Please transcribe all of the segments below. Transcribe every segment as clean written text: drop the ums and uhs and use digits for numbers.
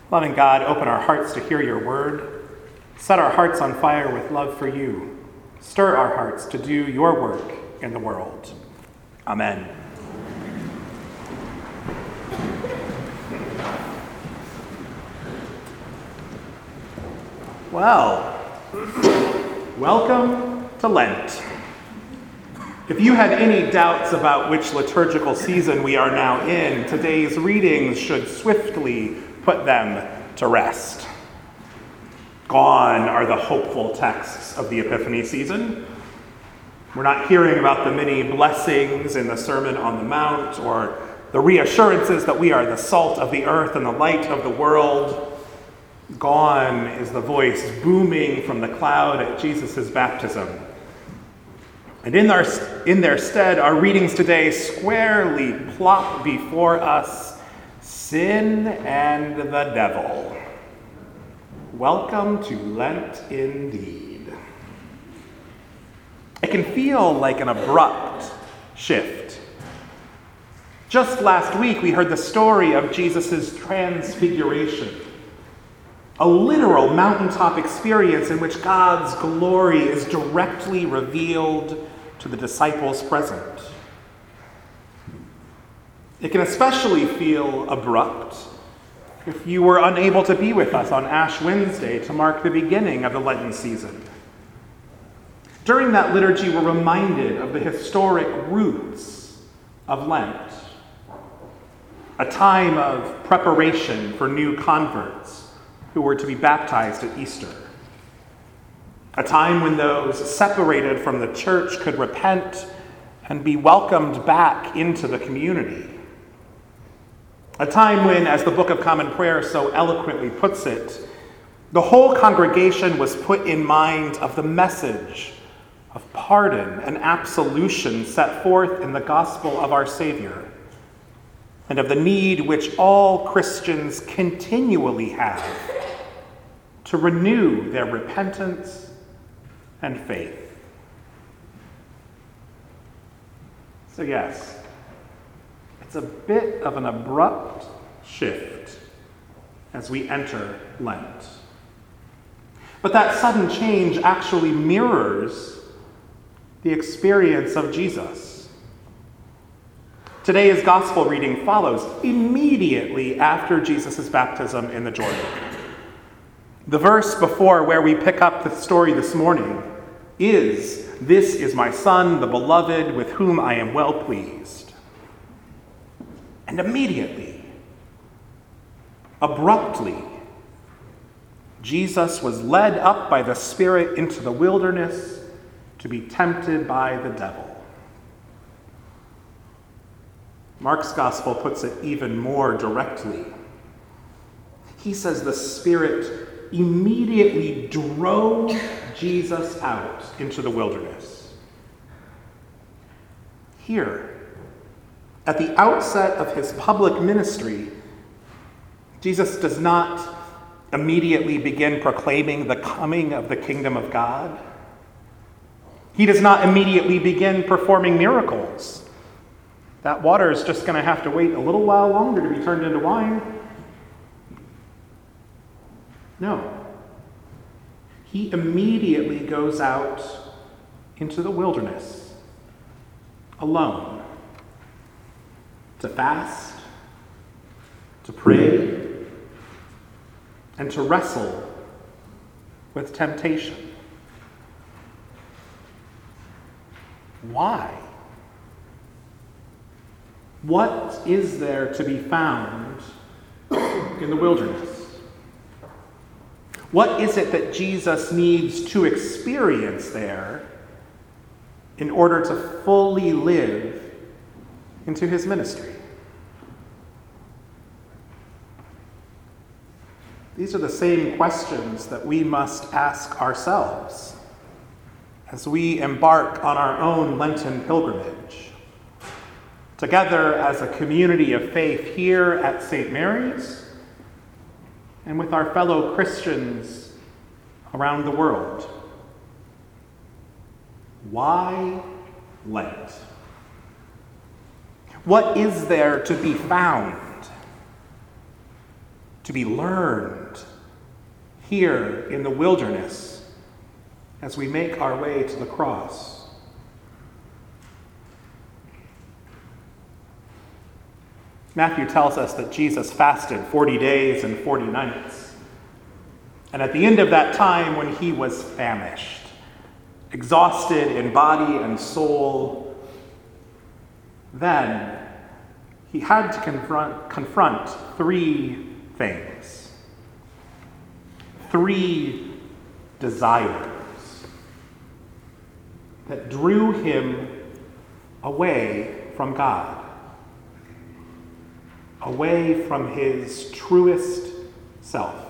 Loving God, open our hearts to hear your word. Set our hearts on fire with love for you. Stir our hearts to do your work in the world. Amen. Well, welcome to Lent. If you had any doubts about which liturgical season we are now in, today's readings should swiftly put them to rest. Gone are the hopeful texts of the Epiphany season. We're not hearing about the many blessings in the Sermon on the Mount or the reassurances that we are the salt of the earth and the light of the world. Gone is the voice booming from the cloud at Jesus' baptism. And in their stead, our readings today squarely plop before us sin and the devil. Welcome to Lent indeed. It can feel like an abrupt shift. Just last week, we heard the story of Jesus' transfiguration, a literal mountaintop experience in which God's glory is directly revealed to the disciples present. It can especially feel abrupt if you were unable to be with us on Ash Wednesday to mark the beginning of the Lenten season. During that liturgy, we're reminded of the historic roots of Lent, a time of preparation for new converts who were to be baptized at Easter. A time when those separated from the church could repent and be welcomed back into the community. A time when, as the Book of Common Prayer so eloquently puts it, the whole congregation was put in mind of the message of pardon and absolution set forth in the gospel of our Savior, and of the need which all Christians continually have to renew their repentance and faith. So yes, it's a bit of an abrupt shift as we enter Lent. But that sudden change actually mirrors the experience of Jesus. Today's gospel reading follows immediately after Jesus' baptism in the Jordan. The verse before where we pick up the story this morning is, "This is my Son, the beloved, with whom I am well pleased." And immediately, abruptly, Jesus was led up by the Spirit into the wilderness to be tempted by the devil. Mark's gospel puts it even more directly. He says the Spirit immediately drove Jesus out into the wilderness. Here, at the outset of his public ministry, Jesus does not immediately begin proclaiming the coming of the kingdom of God. He does not immediately begin performing miracles. That water is just going to have to wait a little while longer to be turned into wine. No. He immediately goes out into the wilderness, alone, to fast, to pray, and to wrestle with temptation. Why? What is there to be found in the wilderness? What is it that Jesus needs to experience there in order to fully live into his ministry? These are the same questions that we must ask ourselves as we embark on our own Lenten pilgrimage. Together as a community of faith here at St. Mary's, and with our fellow Christians around the world. Why Lent? What is there to be found to be learned here in the wilderness as we make our way to the cross. Matthew tells us that Jesus fasted 40 days and 40 nights. And at the end of that time, when he was famished, exhausted in body and soul, then he had to confront three things, three desires that drew him away from God, away from his truest self.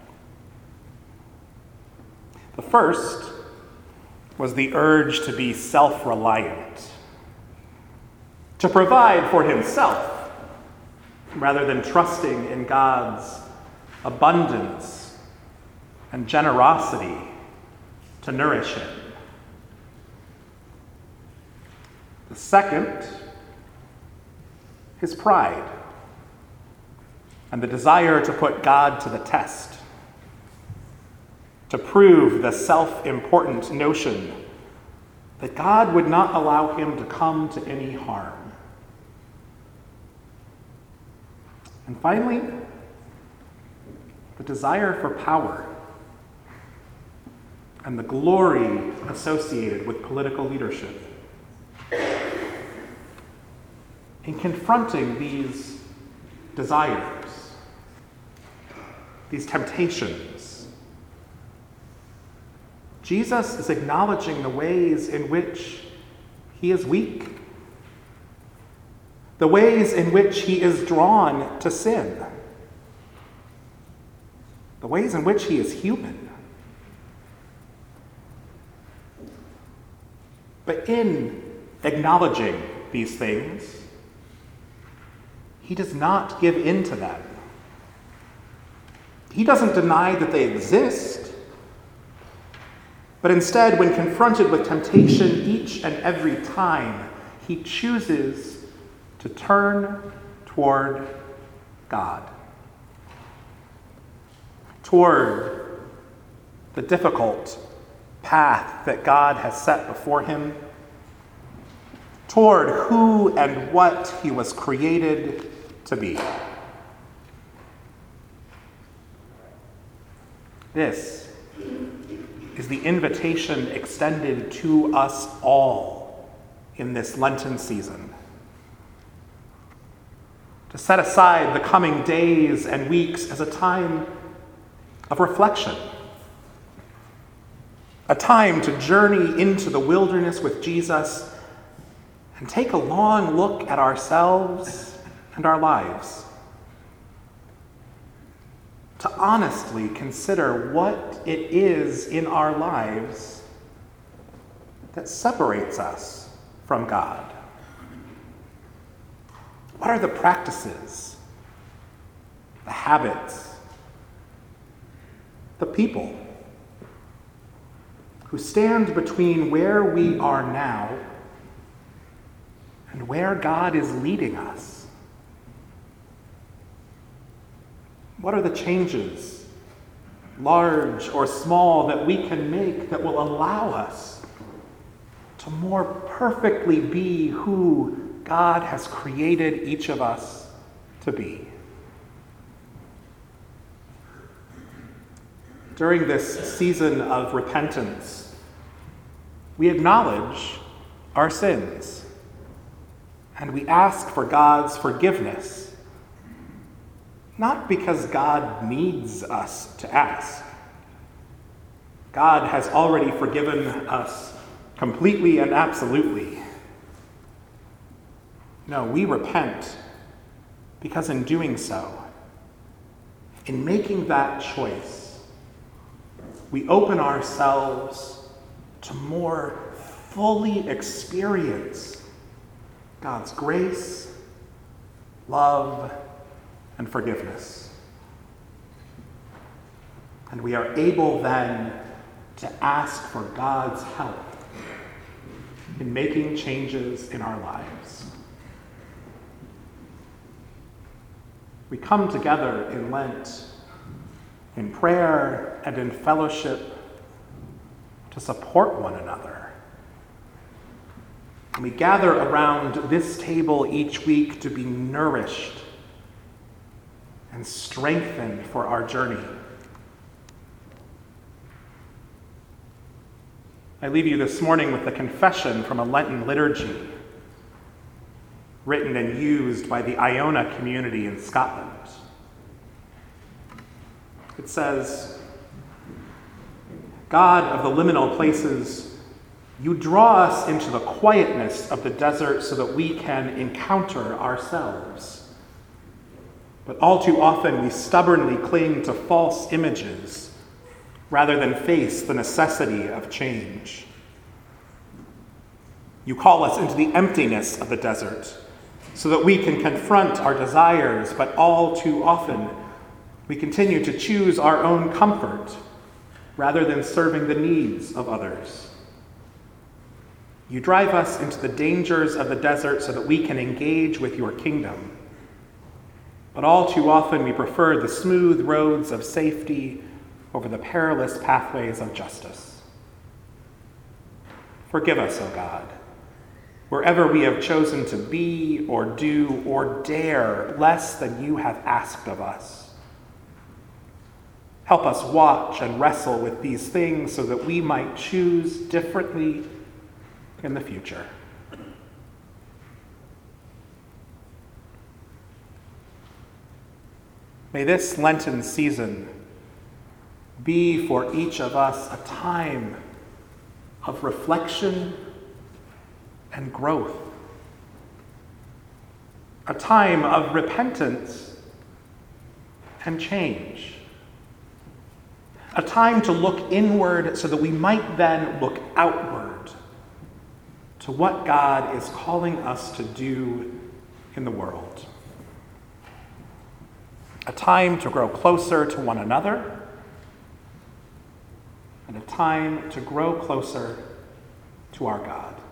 The first was the urge to be self-reliant, to provide for himself rather than trusting in God's abundance and generosity to nourish him. The second, his pride and the desire to put God to the test, to prove the self-important notion that God would not allow him to come to any harm. And finally, the desire for power and the glory associated with political leadership. In confronting these desires, these temptations, Jesus is acknowledging the ways in which he is weak, the ways in which he is drawn to sin, the ways in which he is human. But in acknowledging these things, he does not give in to them. He doesn't deny that they exist, but instead, when confronted with temptation each and every time, he chooses to turn toward God, toward the difficult path that God has set before him, toward who and what he was created to be. This is the invitation extended to us all in this Lenten season. To set aside the coming days and weeks as a time of reflection, a time to journey into the wilderness with Jesus and take a long look at ourselves and our lives. To honestly consider what it is in our lives that separates us from God. What are the practices, the habits, the people who stand between where we are now and where God is leading us? What are the changes, large or small, that we can make that will allow us to more perfectly be who God has created each of us to be? During this season of repentance, we acknowledge our sins and we ask for God's forgiveness. Not because God needs us to ask. God has already forgiven us completely and absolutely. No, we repent because in doing so, in making that choice, we open ourselves to more fully experience God's grace, love, and forgiveness. And we are able then to ask for God's help in making changes in our lives. We come together in Lent in prayer and in fellowship, to support one another. And we gather around this table each week to be nourished and strengthened for our journey. I leave you this morning with a confession from a Lenten liturgy written and used by the Iona community in Scotland. It says, God of the liminal places, you draw us into the quietness of the desert so that we can encounter ourselves. But all too often we stubbornly cling to false images rather than face the necessity of change. You call us into the emptiness of the desert so that we can confront our desires, but all too often we continue to choose our own comfort rather than serving the needs of others. You drive us into the dangers of the desert so that we can engage with your kingdom. But all too often we prefer the smooth roads of safety over the perilous pathways of justice. Forgive us, O God, wherever we have chosen to be or do or dare less than you have asked of us. Help us watch and wrestle with these things so that we might choose differently in the future. May this Lenten season be for each of us a time of reflection and growth, a time of repentance and change, a time to look inward so that we might then look outward to what God is calling us to do in the world. A time to grow closer to one another, and a time to grow closer to our God.